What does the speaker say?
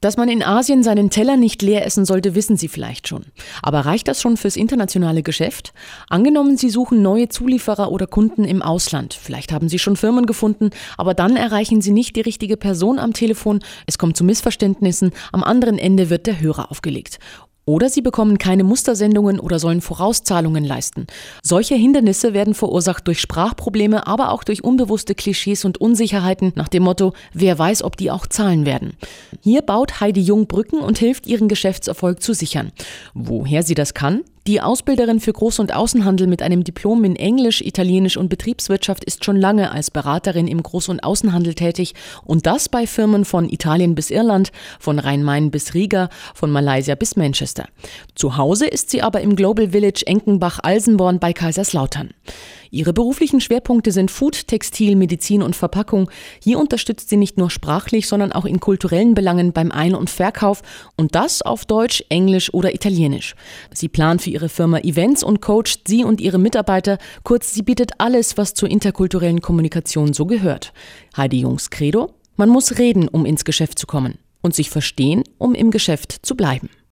Dass man in Asien seinen Teller nicht leer essen sollte, wissen Sie vielleicht schon. Aber reicht das schon fürs internationale Geschäft? Angenommen, Sie suchen neue Zulieferer oder Kunden im Ausland. Vielleicht haben Sie schon Firmen gefunden, aber dann erreichen Sie nicht die richtige Person am Telefon. Es kommt zu Missverständnissen. Am anderen Ende wird der Hörer aufgelegt. Oder Sie bekommen keine Mustersendungen oder sollen Vorauszahlungen leisten. Solche Hindernisse werden verursacht durch Sprachprobleme, aber auch durch unbewusste Klischees und Unsicherheiten nach dem Motto, wer weiß, ob die auch zahlen werden. Hier baut Heidi Jung Brücken und hilft, ihren Geschäftserfolg zu sichern. Woher sie das kann? Die Ausbilderin für Groß- und Außenhandel mit einem Diplom in Englisch, Italienisch und Betriebswirtschaft ist schon lange als Beraterin im Groß- und Außenhandel tätig und das bei Firmen von Italien bis Irland, von Rhein-Main bis Riga, von Malaysia bis Manchester. Zu Hause ist sie aber im Global Village Enkenbach-Alsenborn bei Kaiserslautern. Ihre beruflichen Schwerpunkte sind Food, Textil, Medizin und Verpackung. Hier unterstützt sie nicht nur sprachlich, sondern auch in kulturellen Belangen beim Ein- und Verkauf und das auf Deutsch, Englisch oder Italienisch. Sie plant für ihre Firma Events und coacht sie und ihre Mitarbeiter. Kurz, sie bietet alles, was zur interkulturellen Kommunikation so gehört. Heidi Jungs Credo: Man muss reden, um ins Geschäft zu kommen und sich verstehen, um im Geschäft zu bleiben.